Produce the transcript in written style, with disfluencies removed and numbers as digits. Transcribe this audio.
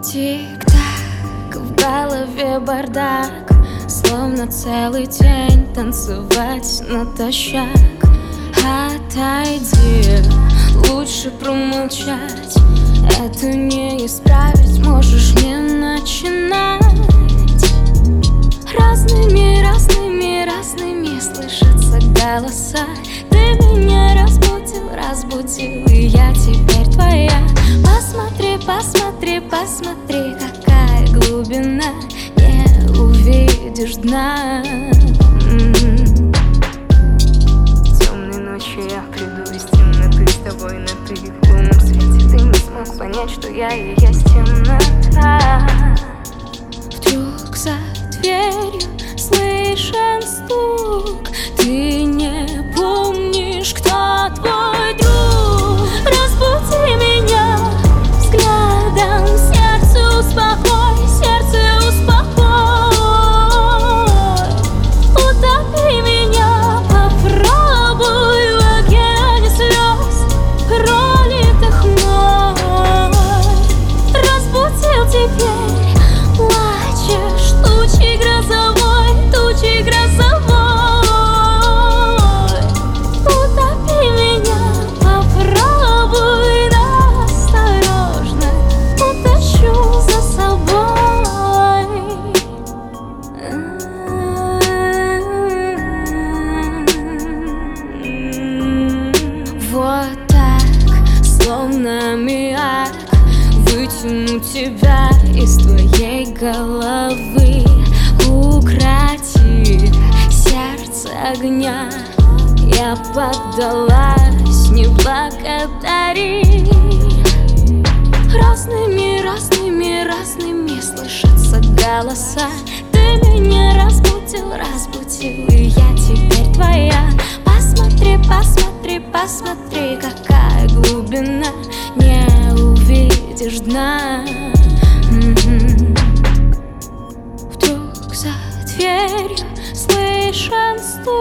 Тик-так, в голове бардак, словно целый день танцевать натощак. Отойди, лучше промолчать, это не исправить, можешь не начинать. Разными слышатся голоса. Ты меня разбудил, и я теперь твоя. Посмотри, какая глубина, не увидишь дна. Темной ночью я приду из темноты, с тобой на ты. В лунном свете ты не смог понять, что я и есть темнота. Вдруг за дверью слышен стук, ты не помнишь, кто твой друг. Разбуди меня взглядом, сердце успокой, утопи меня, попробуй в океане слез, пролитых мной. Разбудил теперь, плачешь, тучей грозовой. Утопи меня, попробуй, да осторожно утащу за собой. Вот так, словно аммиак, вытяну тебя из твоей головы. Укроти сердце огня, я поддалась, не благодари. Разными слышатся голоса. Ты меня разбудил, и я теперь твоя. Посмотри, какая глубина, не увидишь дна. Вдруг за дверью слышен стук,